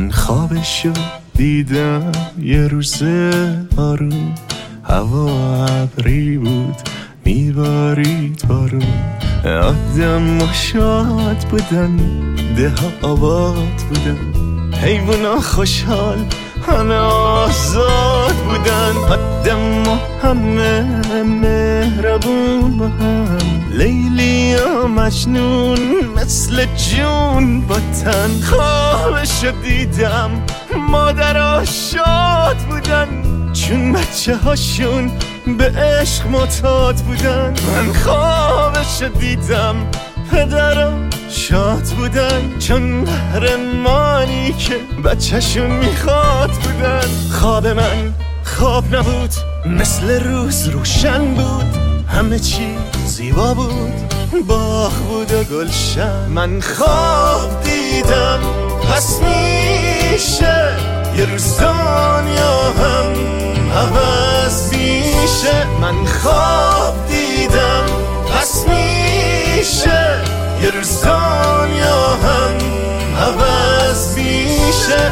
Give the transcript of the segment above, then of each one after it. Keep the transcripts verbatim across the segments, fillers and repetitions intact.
من خوابشو دیدم یه روز آروم، هوا ابری بود میبارید بارون، آدم و شاد بودن، ده ها آباد بودن، حیونا خوشحال همه آزاد بودن، آدم و همه مهربون با هم، لیلی و مجنون مثل جون با تن. خوابشو دیدم مادرها شاد بودن، چون بچه هاشون به عشق معتاد بودن. من خوابشو دیدم پدرها شاد بودن، چون قهرمانی که بچه‌شون میخواد بودن. خواب من خواب نبود، مثل روز روشن بود، همه چی زیبا بود، باغ بود و گلشن. من خواب دیدم پس میشه یه روز دنیا هم عوض میشه. من خواب دیدم پس میشه یه روز دنیا هم عوض میشه.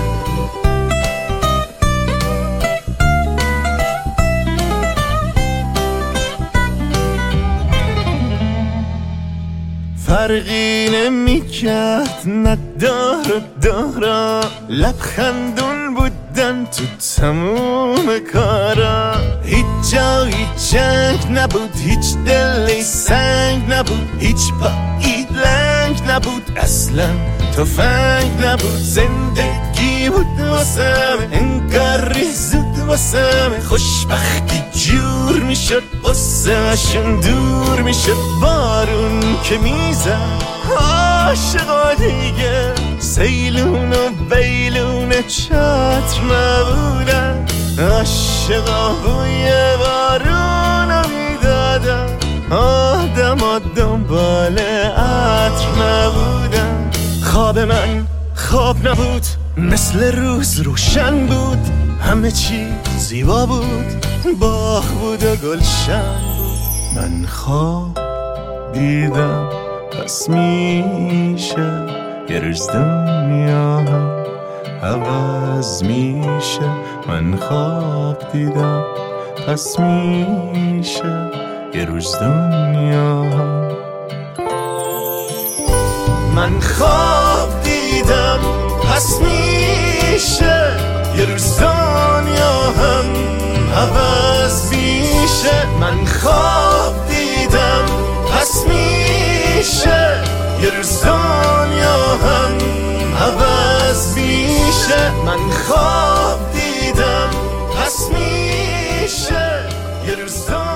فرقی نمیکرد ندار و دارا، لبخندون بودن تو تموم کارا. هیچ جایی جنگ نبود، هیچ دلی سنگ نبود، هیچ پایی لنگ نبود، اصلا تفنگ نبود. زندگی بود واسم انگار زود واسم، خوشبختی جور میشد واسمشون دور میشد. بارون که میزد عاشقا دیگه، سیلون و بیلون چتر نبودن، عاشقا بوی بارون میدادن، آدم ها دنبال عطر نبودن. خواب من خواب نبود، مثل روز روشن بود، همه چی زیبا بود، باغ بود و گلشن بود. من خواب دیدم پس میشه یه روز دنیا هم عوض میشه. من خواب دیدم پس میشه یه روز دنیا هم. من خواب دیدم پس میشه یه روز دنیا هم عوض میشه. من خواب دیدم پس میشه یه روز دنیا هم عوض میشه. من خواب دیدم پس میشه یه روز دنیا